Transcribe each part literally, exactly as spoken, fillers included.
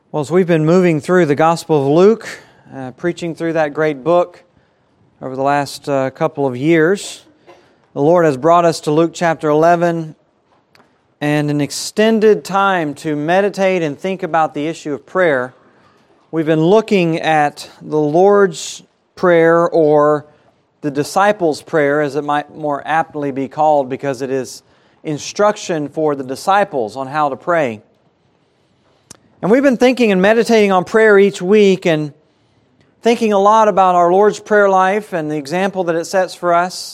Well, as we've been moving through the Gospel of Luke, uh, preaching through that great book over the last uh, couple of years, the Lord has brought us to Luke chapter eleven and an extended time to meditate and think about the issue of prayer. We've been looking at the Lord's Prayer, or the disciples' prayer, as it might more aptly be called, because it is instruction for the disciples on how to pray. And we've been thinking and meditating on prayer each week and thinking a lot about our Lord's prayer life and the example that it sets for us.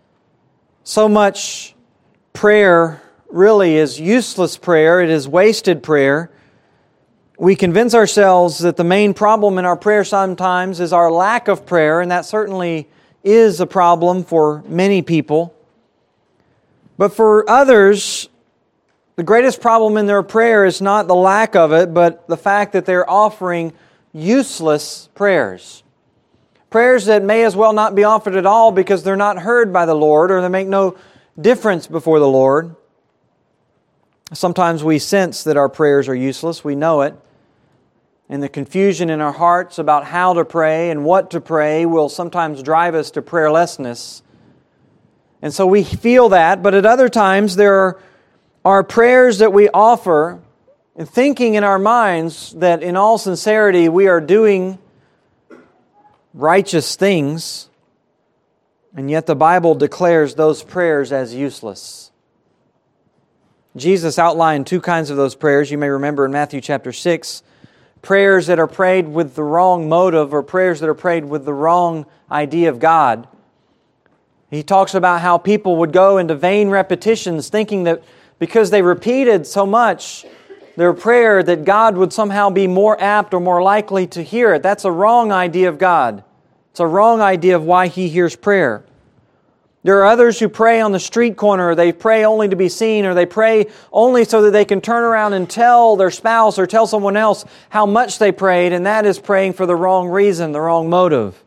So much prayer really is useless prayer. It is wasted prayer. We convince ourselves that the main problem in our prayer sometimes is our lack of prayer, and that certainly is a problem for many people. But for others, the greatest problem in their prayer is not the lack of it, but the fact that they're offering useless prayers. Prayers that may as well not be offered at all because they're not heard by the Lord, or they make no difference before the Lord. Sometimes we sense that our prayers are useless. We know it. And the confusion in our hearts about how to pray and what to pray will sometimes drive us to prayerlessness. And so we feel that, but at other times there are Our prayers that we offer, and thinking in our minds that in all sincerity we are doing righteous things, and yet the Bible declares those prayers as useless. Jesus outlined two kinds of those prayers. You may remember in Matthew chapter six, prayers that are prayed with the wrong motive, or prayers that are prayed with the wrong idea of God. He talks about how people would go into vain repetitions, thinking that because they repeated so much their prayer that God would somehow be more apt or more likely to hear it. That's a wrong idea of God. It's a wrong idea of why He hears prayer. There are others who pray on the street corner, or they pray only to be seen, or they pray only so that they can turn around and tell their spouse or tell someone else how much they prayed, and that is praying for the wrong reason, the wrong motive.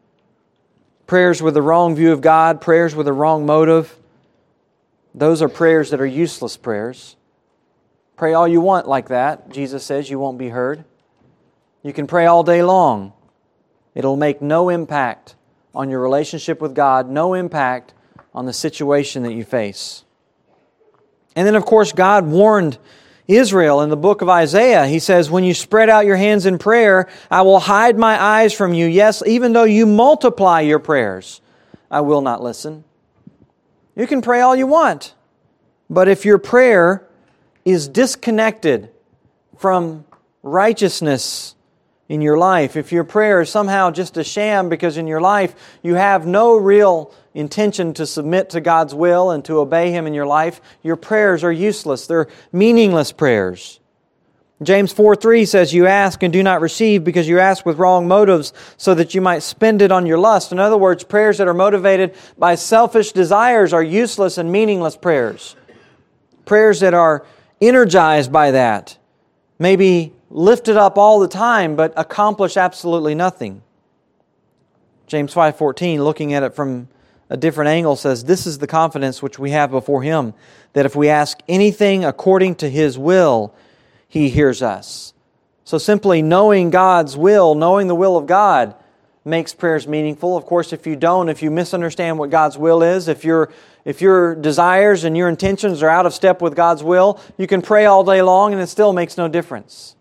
Prayers with the wrong view of God, prayers with the wrong motive. Those are prayers that are useless prayers. Pray all you want like that. Jesus says you won't be heard. You can pray all day long. It'll make no impact on your relationship with God, no impact on the situation that you face. And then, of course, God warned Israel in the book of Isaiah. He says, when you spread out your hands in prayer, I will hide my eyes from you. Yes, even though you multiply your prayers, I will not listen. You can pray all you want, but if your prayer is disconnected from righteousness in your life, if your prayer is somehow just a sham because in your life you have no real intention to submit to God's will and to obey Him in your life, your prayers are useless. They're meaningless prayers. James four three says, you ask and do not receive because you ask with wrong motives so that you might spend it on your lust. In other words, prayers that are motivated by selfish desires are useless and meaningless prayers. Prayers that are energized by that may be lifted up all the time but accomplish absolutely nothing. James five fourteen, looking at it from a different angle, says, this is the confidence which we have before Him, that if we ask anything according to His will, He hears us. So simply knowing God's will, knowing the will of God, makes prayers meaningful. Of course, if you don't, if you misunderstand what God's will is, if your if your desires and your intentions are out of step with God's will, you can pray all day long and it still makes no difference.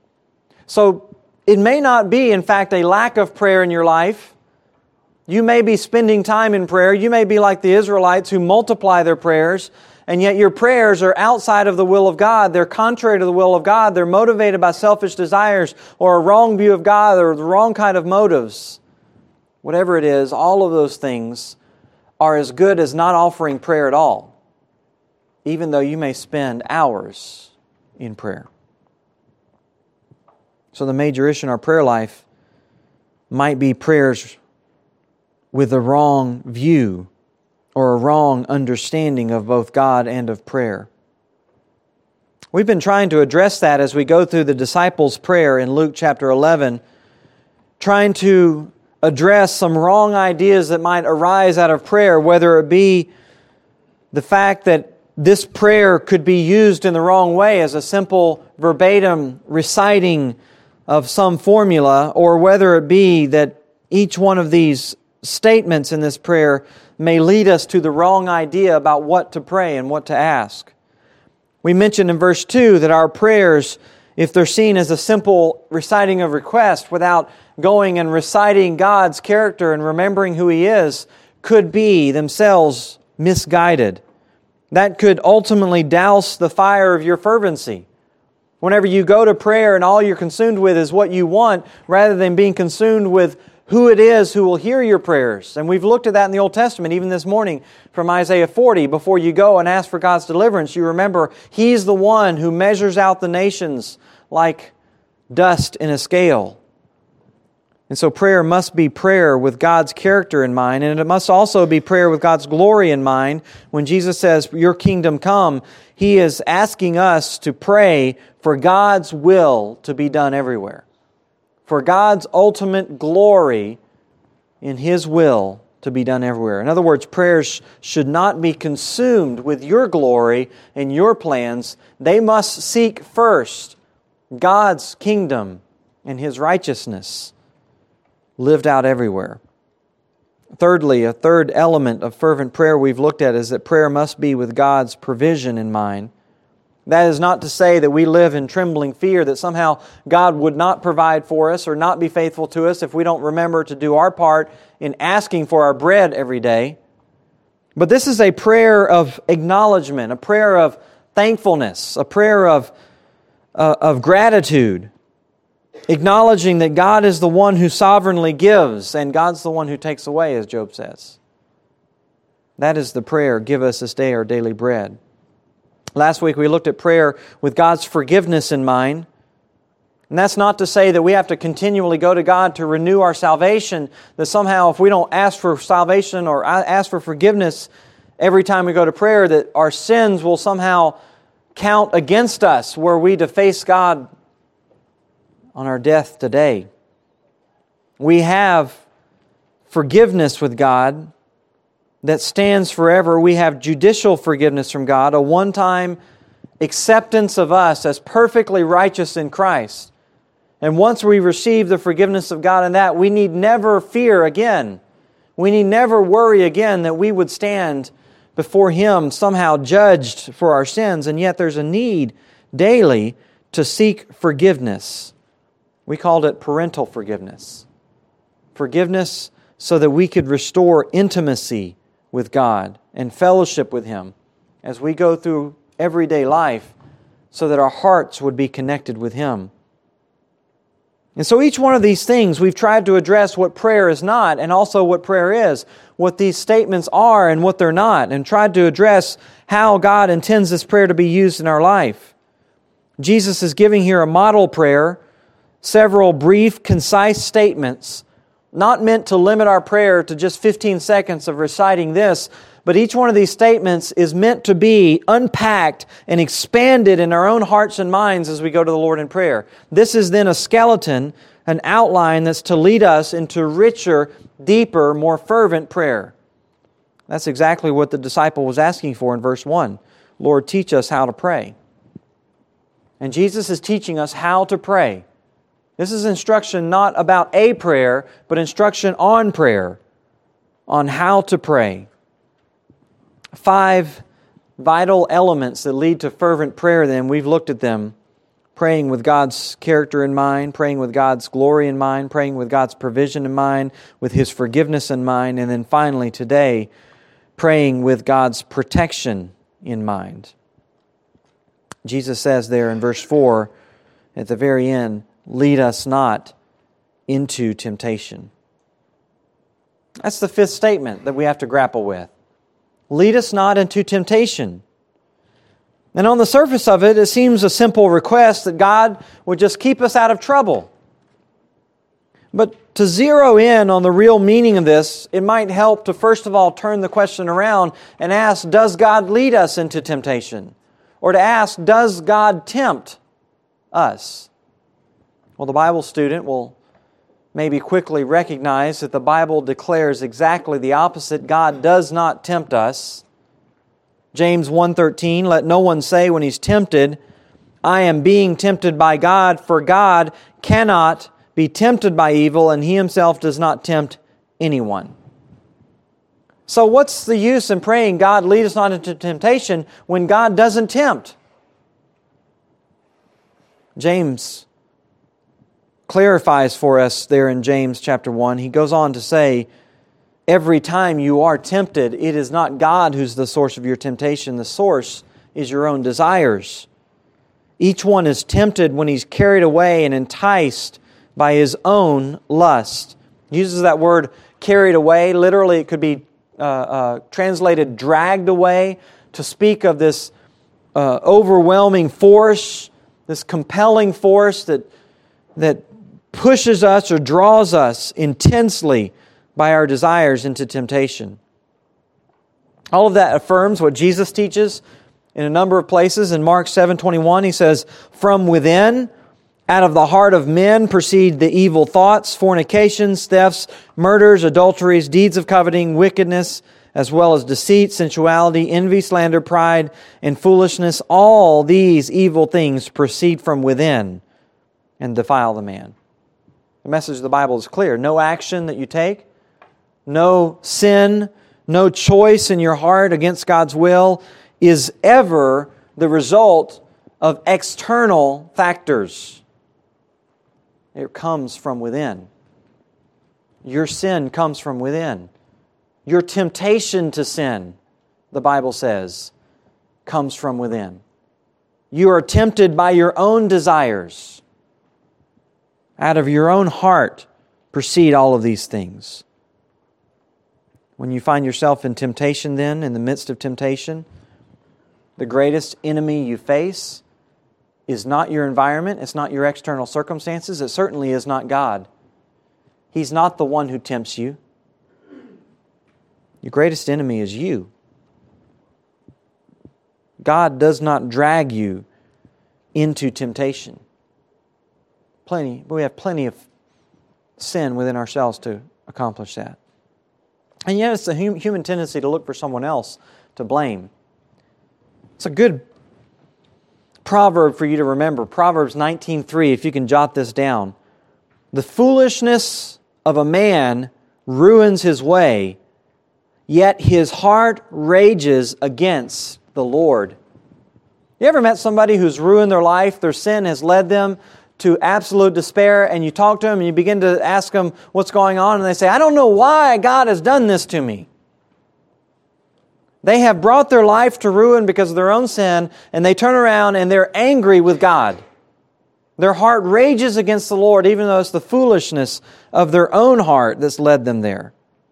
So it may not be, in fact, a lack of prayer in your life. You may be spending time in prayer. You may be like the Israelites who multiply their prayers, and yet your prayers are outside of the will of God. They're contrary to the will of God. They're motivated by selfish desires or a wrong view of God or the wrong kind of motives. Whatever it is, all of those things are as good as not offering prayer at all, even though you may spend hours in prayer. So the major issue in our prayer life might be prayers with the wrong view or a wrong understanding of both God and of prayer. We've been trying to address that as we go through the disciples' prayer in Luke chapter eleven, trying to address some wrong ideas that might arise out of prayer, whether it be the fact that this prayer could be used in the wrong way as a simple verbatim reciting of some formula, or whether it be that each one of these statements in this prayer may lead us to the wrong idea about what to pray and what to ask. We mentioned in verse two that our prayers, if they're seen as a simple reciting of request without going and reciting God's character and remembering who He is, could be themselves misguided. That could ultimately douse the fire of your fervency. Whenever you go to prayer and all you're consumed with is what you want, rather than being consumed with who it is who will hear your prayers. And we've looked at that in the Old Testament, even this morning from Isaiah forty. Before you go and ask for God's deliverance, you remember He's the one who measures out the nations like dust in a scale. And so prayer must be prayer with God's character in mind, and it must also be prayer with God's glory in mind. When Jesus says, "Your kingdom come," He is asking us to pray for God's will to be done everywhere. For God's ultimate glory in His will to be done everywhere. In other words, prayers should not be consumed with your glory and your plans. They must seek first God's kingdom and His righteousness lived out everywhere. Thirdly, a third element of fervent prayer we've looked at is that prayer must be with God's provision in mind. That is not to say that we live in trembling fear that somehow God would not provide for us or not be faithful to us if we don't remember to do our part in asking for our bread every day. But this is a prayer of acknowledgement, a prayer of thankfulness, a prayer of, uh, of gratitude, acknowledging that God is the one who sovereignly gives and God's the one who takes away, as Job says. That is the prayer, "Give us this day our daily bread." Last week we looked at prayer with God's forgiveness in mind. And that's not to say that we have to continually go to God to renew our salvation, that somehow if we don't ask for salvation or ask for forgiveness every time we go to prayer, that our sins will somehow count against us were we to face God on our death today. We have forgiveness with God that stands forever. We have judicial forgiveness from God, a one-time acceptance of us as perfectly righteous in Christ. And once we receive the forgiveness of God in that, we need never fear again. We need never worry again that we would stand before Him somehow judged for our sins. And yet there's a need daily to seek forgiveness. We called it parental forgiveness. Forgiveness so that we could restore intimacy with God and fellowship with Him as we go through everyday life, so that our hearts would be connected with Him. And so each one of these things, we've tried to address what prayer is not and also what prayer is, what these statements are and what they're not, and tried to address how God intends this prayer to be used in our life. Jesus is giving here a model prayer, several brief, concise statements, not meant to limit our prayer to just fifteen seconds of reciting this, but each one of these statements is meant to be unpacked and expanded in our own hearts and minds as we go to the Lord in prayer. This is then a skeleton, an outline that's to lead us into richer, deeper, more fervent prayer. That's exactly what the disciple was asking for in verse one. Lord, teach us how to pray. And Jesus is teaching us how to pray. This is instruction not about a prayer, but instruction on prayer, on how to pray. Five vital elements that lead to fervent prayer then, we've looked at them. Praying with God's character in mind, praying with God's glory in mind, praying with God's provision in mind, with His forgiveness in mind, and then finally today, praying with God's protection in mind. Jesus says there in verse four, at the very end, lead us not into temptation. That's the fifth statement that we have to grapple with. Lead us not into temptation. And on the surface of it, it seems a simple request that God would just keep us out of trouble. But to zero in on the real meaning of this, it might help to first of all turn the question around and ask, does God lead us into temptation? Or to ask, does God tempt us? Well, the Bible student will maybe quickly recognize that the Bible declares exactly the opposite. God does not tempt us. James one thirteen, let no one say when he's tempted, I am being tempted by God, for God cannot be tempted by evil, and He Himself does not tempt anyone. So what's the use in praying, God, lead us not into temptation, when God doesn't tempt? James clarifies for us there in James chapter one. He goes on to say, every time you are tempted, it is not God who's the source of your temptation. The source is your own desires. Each one is tempted when he's carried away and enticed by his own lust. He uses that word carried away. Literally, it could be uh, uh, translated dragged away, to speak of this uh, overwhelming force, this compelling force that, that pushes us or draws us intensely by our desires into temptation. All of that affirms what Jesus teaches in a number of places. In Mark seven twenty-one, He says, from within, out of the heart of men proceed the evil thoughts, fornications, thefts, murders, adulteries, deeds of coveting, wickedness, as well as deceit, sensuality, envy, slander, pride, and foolishness. All these evil things proceed from within and defile the man. The message of the Bible is clear. No action that you take, no sin, no choice in your heart against God's will is ever the result of external factors. It comes from within. Your sin comes from within. Your temptation to sin, the Bible says, comes from within. You are tempted by your own desires. Out of your own heart proceed all of these things. When you find yourself in temptation then, in the midst of temptation, the greatest enemy you face is not your environment, it's not your external circumstances, it certainly is not God. He's not the one who tempts you. Your greatest enemy is you. God does not drag you into temptation. Plenty, we have plenty of sin within ourselves to accomplish that. And yet it's a hum- human tendency to look for someone else to blame. It's a good proverb for you to remember. Proverbs nineteen three, if you can jot this down. The foolishness of a man ruins his way, yet his heart rages against the Lord. You ever met somebody who's ruined their life? Their sin has led them to absolute despair, and you talk to them and you begin to ask them what's going on, and they say, I don't know why God has done this to me. They have brought their life to ruin because of their own sin, and they turn around and they're angry with God. Their heart rages against the Lord, even though it's the foolishness of their own heart that's led them there.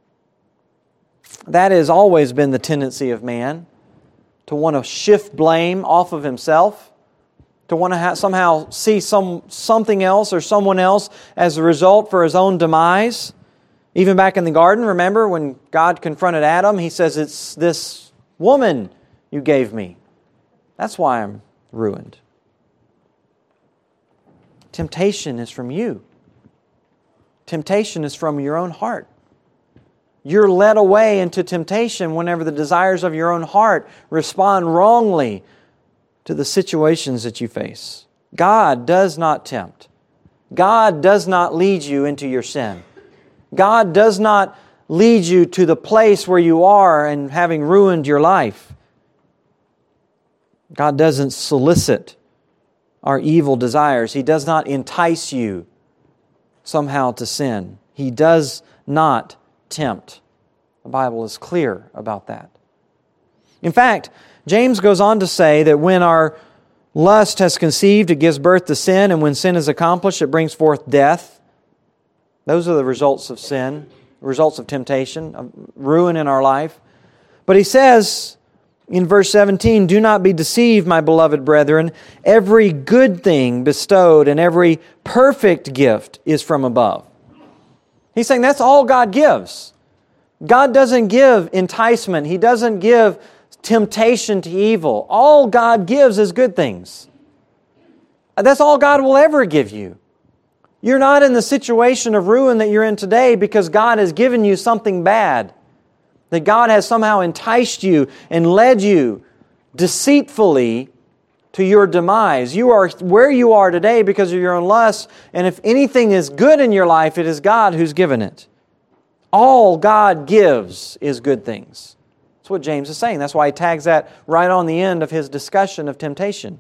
That has always been the tendency of man, to want to shift blame off of himself, to want to ha- somehow see some something else or someone else as a result for his own demise. Even back in the garden, remember when God confronted Adam, He says, it's this woman you gave me. That's why I'm ruined. Temptation is from you. Temptation is from your own heart. You're led away into temptation whenever the desires of your own heart respond wrongly to the situations that you face. God does not tempt. God does not lead you into your sin. God does not lead you to the place where you are and having ruined your life. God doesn't solicit our evil desires. He does not entice you somehow to sin. He does not tempt. The Bible is clear about that. In fact, James goes on to say that when our lust has conceived, it gives birth to sin, and when sin is accomplished, it brings forth death. Those are the results of sin, results of temptation, of ruin in our life. But he says in verse seventeen, do not be deceived, my beloved brethren. Every good thing bestowed and every perfect gift is from above. He's saying that's all God gives. God doesn't give enticement. He doesn't give temptation to evil. All God gives is good things. That's all God will ever give you. You're not in the situation of ruin that you're in today because God has given you something bad. That God has somehow enticed you and led you deceitfully to your demise. You are where you are today because of your own lusts, and if anything is good in your life, it is God who's given it. All God gives is good things. That's what James is saying. That's why he tags that right on the end of his discussion of temptation.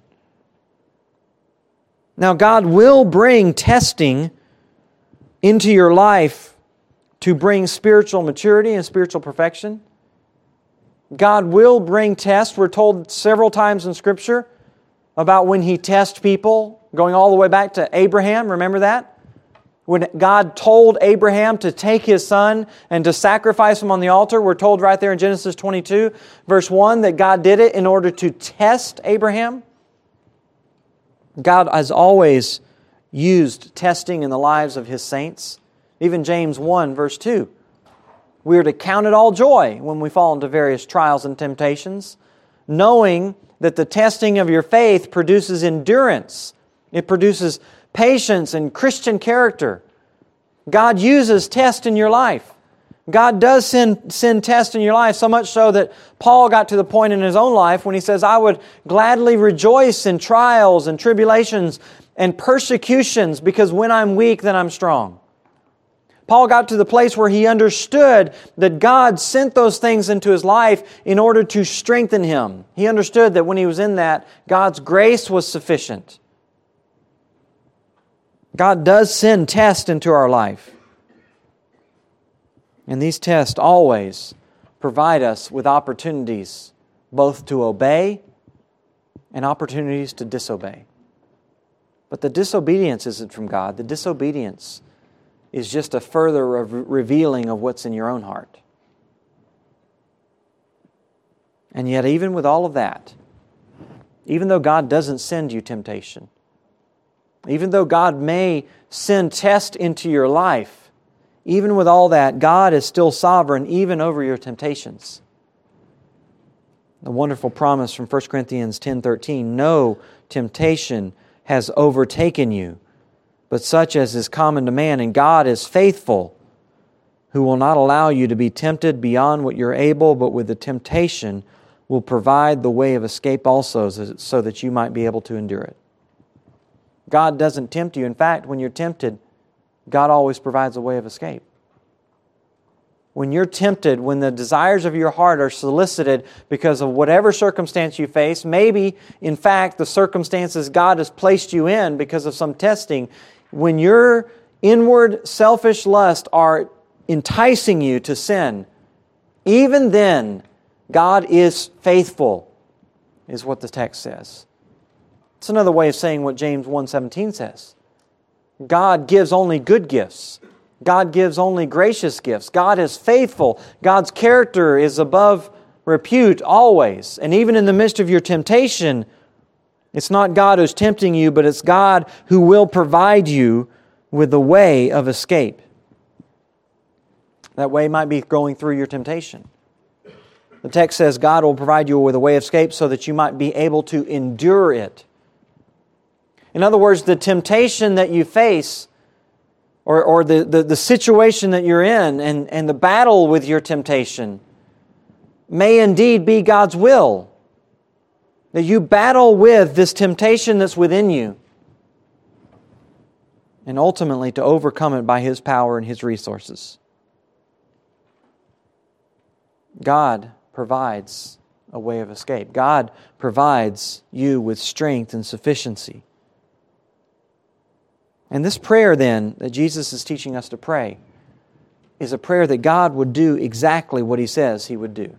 Now, God will bring testing into your life to bring spiritual maturity and spiritual perfection. God will bring tests. We're told several times in Scripture about when He tests people, going all the way back to Abraham. Remember that? When God told Abraham to take his son and to sacrifice him on the altar, we're told right there in Genesis twenty-two, verse one, that God did it in order to test Abraham. God has always used testing in the lives of His saints. Even James one, verse two. We are to count it all joy when we fall into various trials and temptations, knowing that the testing of your faith produces endurance. It produces patience and Christian character. God uses tests in your life. God does send, send tests in your life, so much so that Paul got to the point in his own life when he says, I would gladly rejoice in trials and tribulations and persecutions, because when I'm weak, then I'm strong. Paul got to the place where he understood that God sent those things into his life in order to strengthen him. He understood that when he was in that, God's grace was sufficient. God does send tests into our life. And these tests always provide us with opportunities both to obey and opportunities to disobey. But the disobedience isn't from God. The disobedience is just a further re- revealing of what's in your own heart. And yet, even with all of that, even though God doesn't send you temptation, even though God may send tests into your life, even with all that, God is still sovereign even over your temptations. The wonderful promise from First Corinthians ten thirteen, no temptation has overtaken you, but such as is common to man, and God is faithful, who will not allow you to be tempted beyond what you're able, but with the temptation will provide the way of escape also, so that you might be able to endure it. God doesn't tempt you. In fact, when you're tempted, God always provides a way of escape. When you're tempted, when the desires of your heart are solicited because of whatever circumstance you face, maybe, in fact, the circumstances God has placed you in because of some testing, when your inward selfish lusts are enticing you to sin, even then, God is faithful, is what the text says. It's another way of saying what James one seventeen says. God gives only good gifts. God gives only gracious gifts. God is faithful. God's character is above repute always. And even in the midst of your temptation, it's not God who's tempting you, but it's God who will provide you with the way of escape. That way might be going through your temptation. The text says God will provide you with a way of escape so that you might be able to endure it. In other words, the temptation that you face, or, or the, the, the situation that you're in, and, and the battle with your temptation, may indeed be God's will. That you battle with this temptation that's within you, and ultimately to overcome it by His power and His resources. God provides a way of escape. God provides you with strength and sufficiency. And this prayer then that Jesus is teaching us to pray is a prayer that God would do exactly what He says He would do.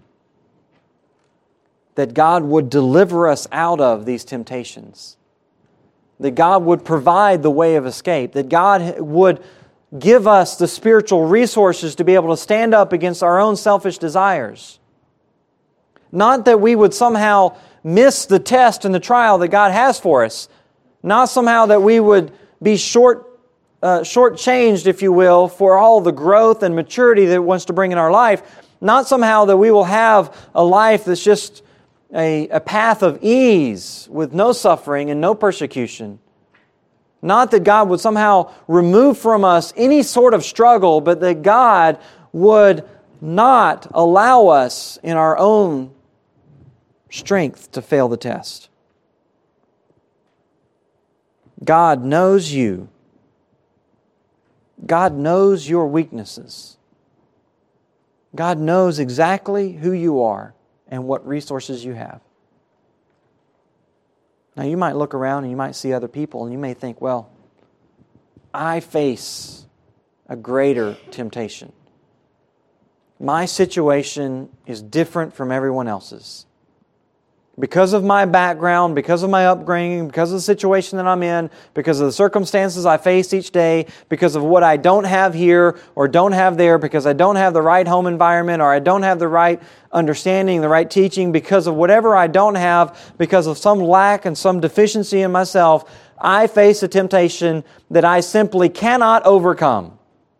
That God would deliver us out of these temptations. That God would provide the way of escape. That God would give us the spiritual resources to be able to stand up against our own selfish desires. Not that we would somehow miss the test and the trial that God has for us. Not somehow that we would be short, uh, shortchanged, if you will, for all the growth and maturity that it wants to bring in our life. Not somehow that we will have a life that's just a, a path of ease with no suffering and no persecution. Not that God would somehow remove from us any sort of struggle, but that God would not allow us in our own strength to fail the test. God knows you. God knows your weaknesses. God knows exactly who you are and what resources you have. Now you might look around and you might see other people and you may think, well, I face a greater temptation. My situation is different from everyone else's. Because of my background, because of my upbringing, because of the situation that I'm in, because of the circumstances I face each day, because of what I don't have here or don't have there, because I don't have the right home environment or I don't have the right understanding, the right teaching, because of whatever I don't have, because of some lack and some deficiency in myself, I face a temptation that I simply cannot overcome.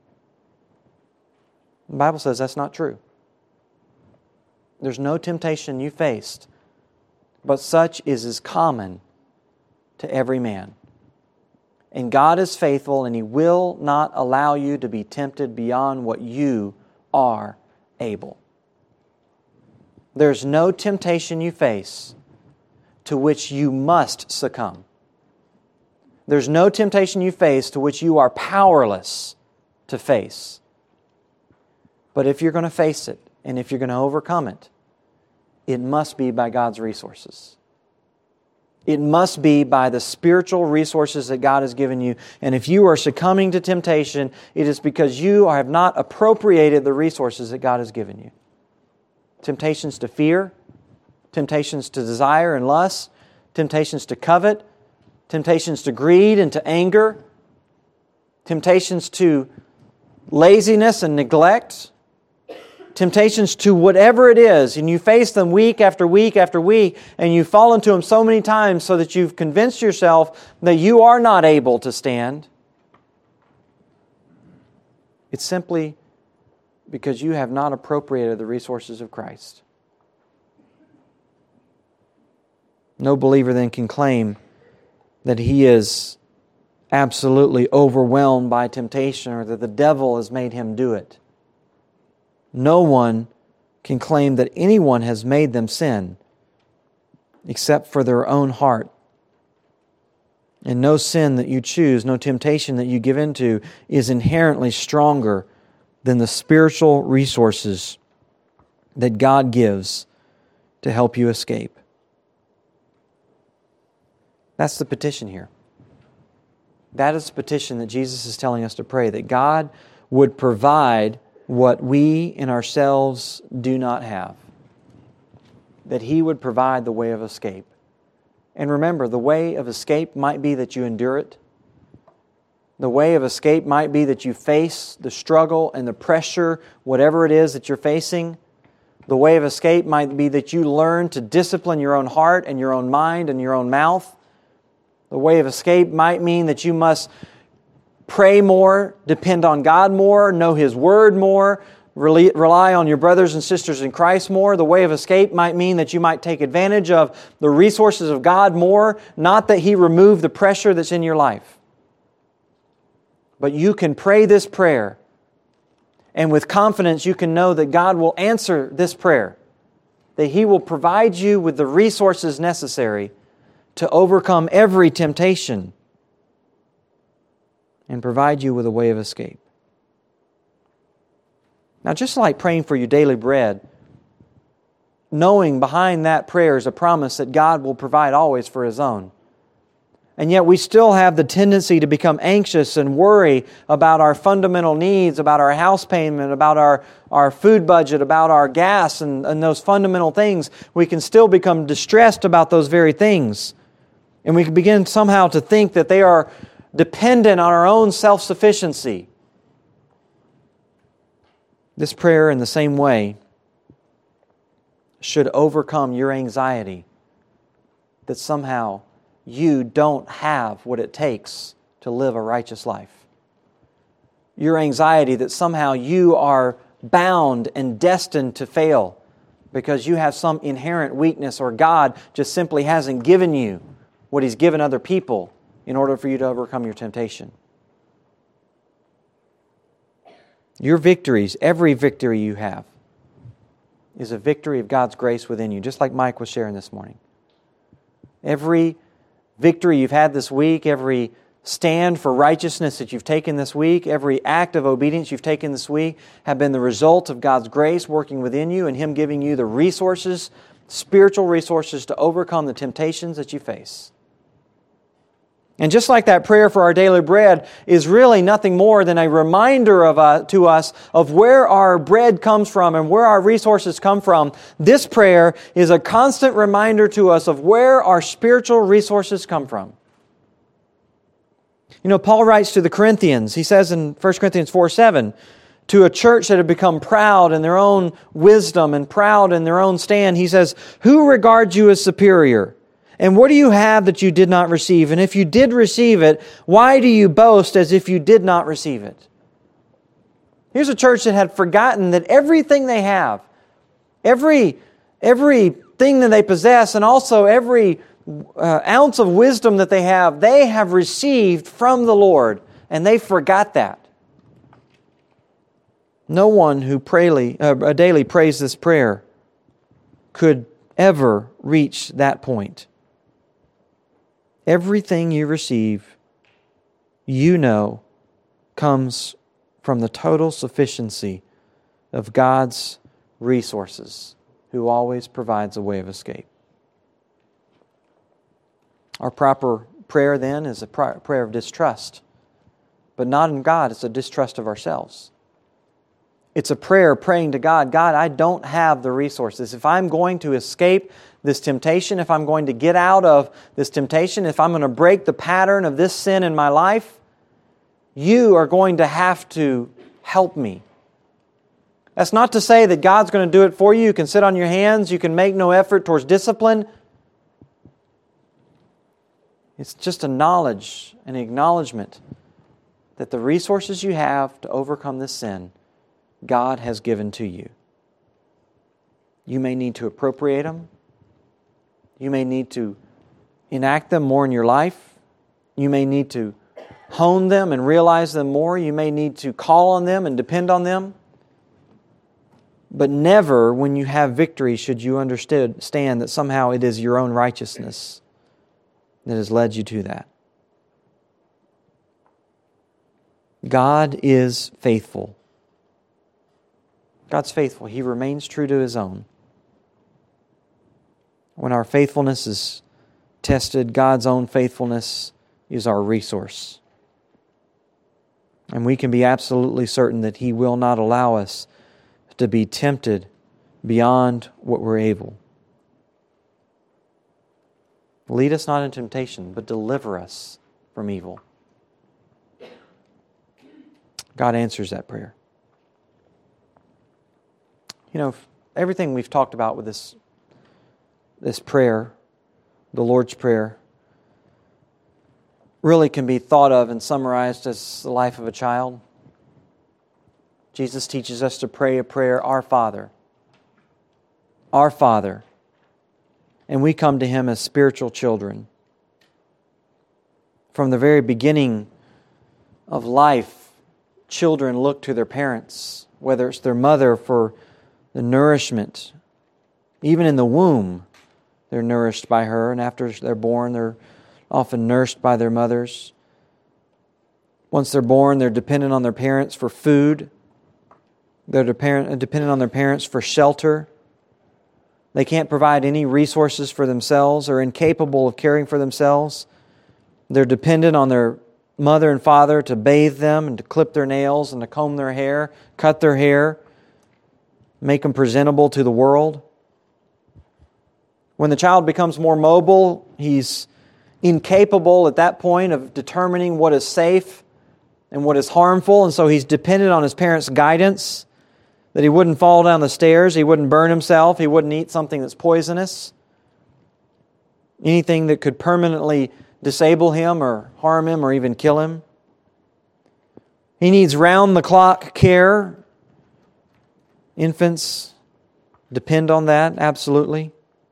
The Bible says that's not true. There's no temptation you faced, but such is as common to every man. And God is faithful, and He will not allow you to be tempted beyond what you are able. There's no temptation you face to which you must succumb. There's no temptation you face to which you are powerless to face. But if you're going to face it, and if you're going to overcome it, it must be by God's resources. It must be by the spiritual resources that God has given you. And if you are succumbing to temptation, it is because you have not appropriated the resources that God has given you. Temptations to fear, temptations to desire and lust, temptations to covet, temptations to greed and to anger, temptations to laziness and neglect, temptations to whatever it is, and you face them week after week after week, and you fall into them so many times so that you've convinced yourself that you are not able to stand. It's simply because you have not appropriated the resources of Christ. No believer then can claim that he is absolutely overwhelmed by temptation or that the devil has made him do it. No one can claim that anyone has made them sin except for their own heart. And no sin that you choose, no temptation that you give into is inherently stronger than the spiritual resources that God gives to help you escape. That's the petition here. That is the petition that Jesus is telling us to pray, that God would provide what we in ourselves do not have. That He would provide the way of escape. And remember, the way of escape might be that you endure it. The way of escape might be that you face the struggle and the pressure, whatever it is that you're facing. The way of escape might be that you learn to discipline your own heart and your own mind and your own mouth. The way of escape might mean that you must pray more, depend on God more, know His Word more, rely on your brothers and sisters in Christ more. The way of escape might mean that you might take advantage of the resources of God more, not that He remove the pressure that's in your life. But you can pray this prayer, and with confidence you can know that God will answer this prayer, that He will provide you with the resources necessary to overcome every temptation and provide you with a way of escape. Now, just like praying for your daily bread, knowing behind that prayer is a promise that God will provide always for His own. And yet we still have the tendency to become anxious and worry about our fundamental needs, about our house payment, about our, our food budget, about our gas and, and those fundamental things. We can still become distressed about those very things. And we can begin somehow to think that they are dependent on our own self-sufficiency. This prayer, in the same way, should overcome your anxiety that somehow you don't have what it takes to live a righteous life. Your anxiety that somehow you are bound and destined to fail because you have some inherent weakness, or God just simply hasn't given you what He's given other people in order for you to overcome your temptation. Your victories, every victory you have, is a victory of God's grace within you, just like Mike was sharing this morning. Every victory you've had this week, every stand for righteousness that you've taken this week, every act of obedience you've taken this week have been the result of God's grace working within you and Him giving you the resources, spiritual resources to overcome the temptations that you face. And just like that prayer for our daily bread is really nothing more than a reminder of uh, to us of where our bread comes from and where our resources come from, this prayer is a constant reminder to us of where our spiritual resources come from. You know, Paul writes to the Corinthians, he says in First Corinthians four seven, to a church that had become proud in their own wisdom and proud in their own stand, he says, "Who regards you as superior? And what do you have that you did not receive? And if you did receive it, why do you boast as if you did not receive it?" Here's a church that had forgotten that everything they have, every everything that they possess, and also every uh, ounce of wisdom that they have, they have received from the Lord, and they forgot that. No one who prayly, uh, daily prays this prayer could ever reach that point. Everything you receive, you know, comes from the total sufficiency of God's resources, who always provides a way of escape. Our proper prayer then is a prayer of distrust, but not in God, it's a distrust of ourselves. It's a prayer praying to God, God, I don't have the resources. If I'm going to escape this temptation, if I'm going to get out of this temptation, if I'm going to break the pattern of this sin in my life, you are going to have to help me. That's not to say that God's going to do it for you. You can sit on your hands. You can make no effort towards discipline. It's just a knowledge, an acknowledgement that the resources you have to overcome this sin, God has given to you. You may need to appropriate them. You may need to enact them more in your life. You may need to hone them and realize them more. You may need to call on them and depend on them. But never, when you have victory, should you understand that somehow it is your own righteousness that has led you to that. God is faithful. God's faithful. He remains true to His own. When our faithfulness is tested, God's own faithfulness is our resource. And we can be absolutely certain that He will not allow us to be tempted beyond what we're able. Lead us not into temptation, but deliver us from evil. God answers that prayer. You know, everything we've talked about with this, this prayer, the Lord's Prayer, really can be thought of and summarized as the life of a child. Jesus teaches us to pray a prayer, Our Father. Our Father. And we come to Him as spiritual children. From the very beginning of life, children look to their parents, whether it's their mother for the nourishment. Even in the womb, they're nourished by her, and after they're born, they're often nursed by their mothers. Once they're born, they're dependent on their parents for food. They're dependent on their parents for shelter. They can't provide any resources for themselves or incapable of caring for themselves. They're dependent on their mother and father to bathe them and to clip their nails and to comb their hair, cut their hair, make them presentable to the world. When the child becomes more mobile, he's incapable at that point of determining what is safe and what is harmful, and so he's dependent on his parents' guidance, that he wouldn't fall down the stairs, he wouldn't burn himself, he wouldn't eat something that's poisonous, anything that could permanently disable him or harm him or even kill him. He needs round-the-clock care. Infants depend on that, absolutely.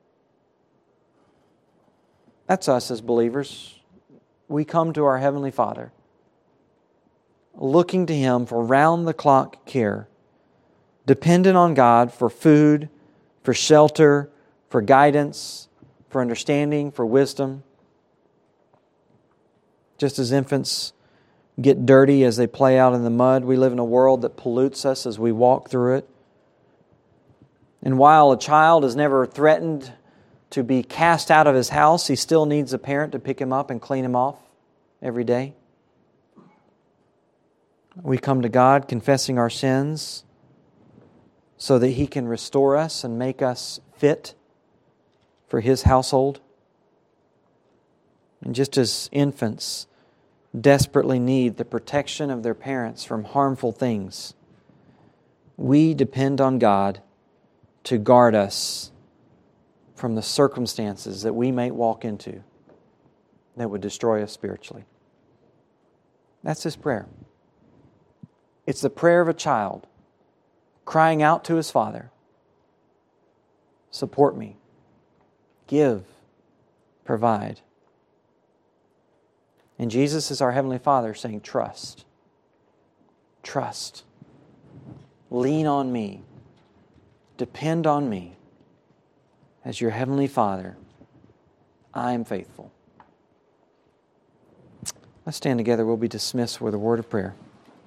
That's us as believers. We come to our Heavenly Father, looking to Him for round-the-clock care, dependent on God for food, for shelter, for guidance, for understanding, for wisdom. Just as infants get dirty as they play out in the mud, we live in a world that pollutes us as we walk through it. And while a child is never threatened to be cast out of his house, he still needs a parent to pick him up and clean him off every day. We come to God confessing our sins so that He can restore us and make us fit for His household. And just as infants desperately need the protection of their parents from harmful things, we depend on God to guard us from the circumstances that we may walk into that would destroy us spiritually. That's His prayer. It's the prayer of a child crying out to his father, support me, give, provide. And Jesus is our Heavenly Father saying, trust, trust, lean on me, depend on me. As your Heavenly Father, I am faithful. Let's stand together. We'll be dismissed with a word of prayer.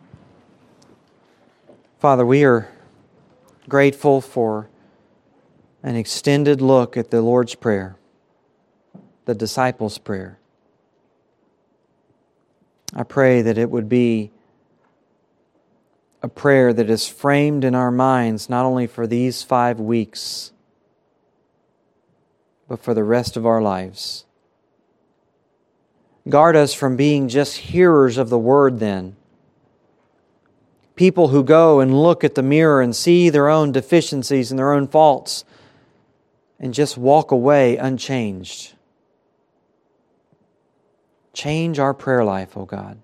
Father, we are grateful for an extended look at the Lord's Prayer, the disciples' prayer. I pray that it would be a prayer that is framed in our minds not only for these five weeks, but for the rest of our lives. Guard us from being just hearers of the Word then. People who go and look at the mirror and see their own deficiencies and their own faults and just walk away unchanged. Change our prayer life, O God.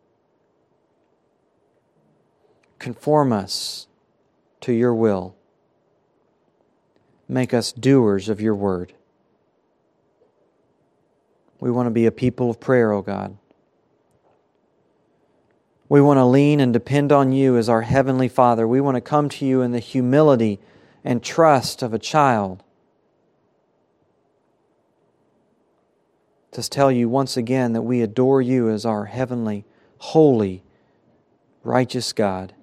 Conform us to your will. Make us doers of your word. We want to be a people of prayer, O God. We want to lean and depend on you as our Heavenly Father. We want to come to you in the humility and trust of a child. To tell you once again that we adore you as our heavenly, holy, righteous God.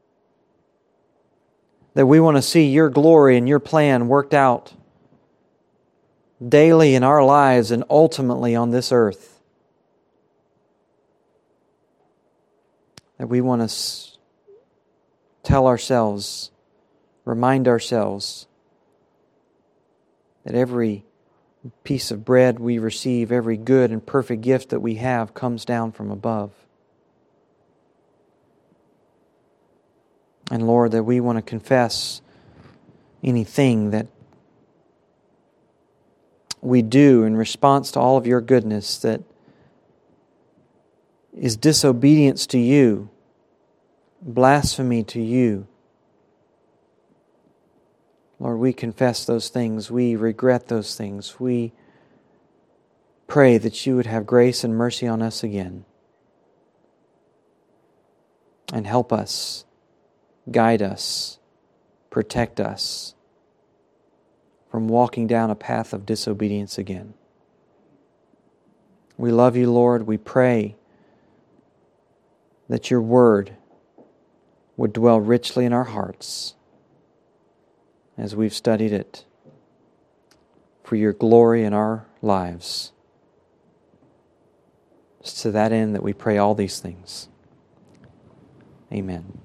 That we want to see your glory and your plan worked out daily in our lives and ultimately on this earth. That we want to tell ourselves, remind ourselves that every piece of bread we receive, every good and perfect gift that we have comes down from above. And Lord, that we want to confess anything that we do in response to all of your goodness that is disobedience to you, blasphemy to you. Lord, we confess those things. We regret those things. We pray that you would have grace and mercy on us again. And help us, guide us, protect us from walking down a path of disobedience again. We love you, Lord. We pray that your word would dwell richly in our hearts as we've studied it for your glory in our lives. It's to that end that we pray all these things. Amen.